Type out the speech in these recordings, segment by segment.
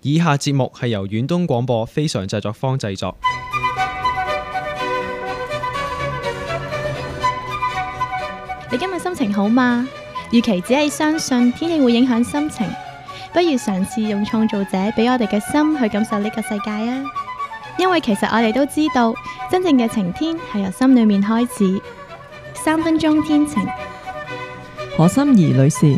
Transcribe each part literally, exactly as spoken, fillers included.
以下節目係由遠東廣播非常製作坊製作。 你今日心情好嗎？與其只係相信天氣會影響心情，不如嘗試用創造者俾我哋嘅心去感受呢個世界啊！因為其實我哋都知道，真正嘅晴天係由心裏面開始。三分鐘天晴， 何心怡女士。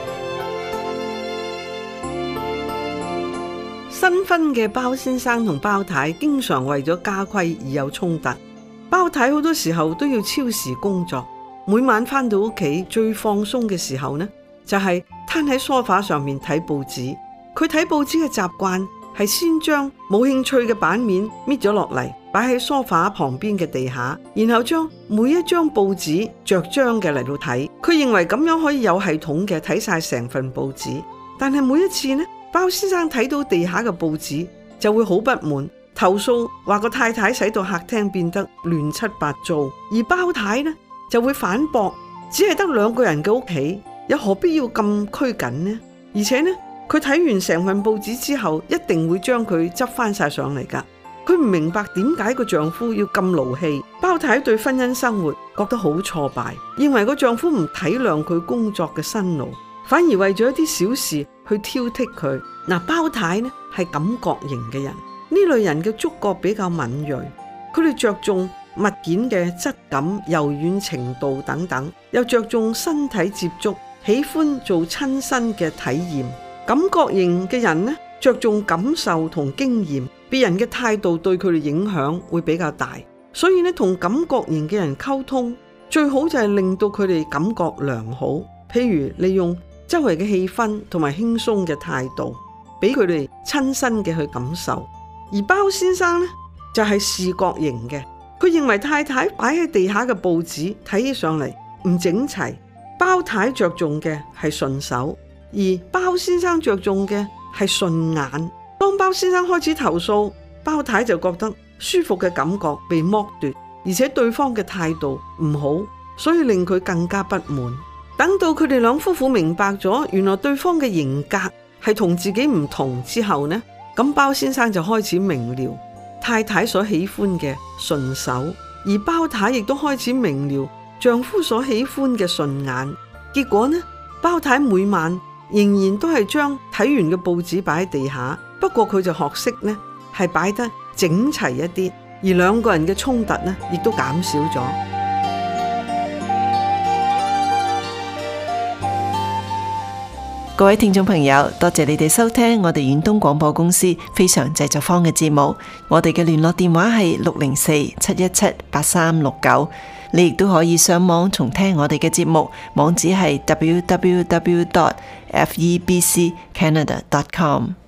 新婚嘅包先生同包太經常為咗家規而有衝突。包太好多時候都要超時工作，每晚返到屋企最放鬆嘅時候呢，就係攤喺梳化上面睇報紙。佢睇報紙嘅習慣係先將冇興趣嘅版面搣咗落嚟，擺喺梳化旁邊嘅地下，然後將每一張報紙着章嘅嚟到睇。佢認為咁樣可以有系統嘅睇晒成份報紙。但係每一次呢，包先生睇到地下嘅報紙就會好不滿，投訴話個太太使到客廳變得亂七八糟。而包太呢就會反駁，只係得兩個人嘅屋企，又何必要咁拘謹呢？而且呢，佢睇完成份報紙之後，一定會將佢執翻晒上嚟噶。佢唔明白點解個丈夫要咁勞氣。包太對婚姻生活覺得好挫敗，認為個丈夫唔體諒佢工作嘅辛勞，反而為咗一啲小事去挑剔佢。嗱，包太呢係感覺型嘅人，呢類人嘅觸覺比較敏銳，佢哋着重物件嘅質感、柔軟程度等等，又着重身體接觸，喜歡做親身嘅體驗。感覺型嘅人呢，着重感受同經驗，別人嘅態度對佢哋影響會比較大，所以呢，同感覺型嘅人溝通最好就係令到佢哋感覺良好，譬如利用周圍嘅氣氛同埋輕鬆嘅態度，俾佢哋親身嘅去感受。而包先生呢，就係視覺型嘅，佢認為太太擺喺地下嘅報紙睇起上嚟唔整齊，包太着重嘅係順手，而包先生着重嘅係順眼。當包先生開始投訴，包太就覺得舒服嘅感覺被剝奪，而且對方嘅態度唔好，所以令佢更加不滿。等到佢哋兩夫婦明白咗原來對方嘅型格係同自己唔同之後呢，咁包先生就開始明了太太所喜歡嘅順手，而包太亦都開始明了丈夫所喜歡嘅順眼。結果呢，包太每晚仍然都係將睇完嘅報紙擺喺地下，不過佢就學識呢係擺得整齊一啲，而兩個人嘅衝突呢亦都減少咗。 各位聽眾朋友，多謝你哋收聽我哋遠東廣播公司非常製作坊嘅節目。我哋嘅聯絡電話係六零四七一七八三六九。你亦都可以上網重聽我哋嘅節目，網址係 double-u double-u double-u dot f e b c canada dot com。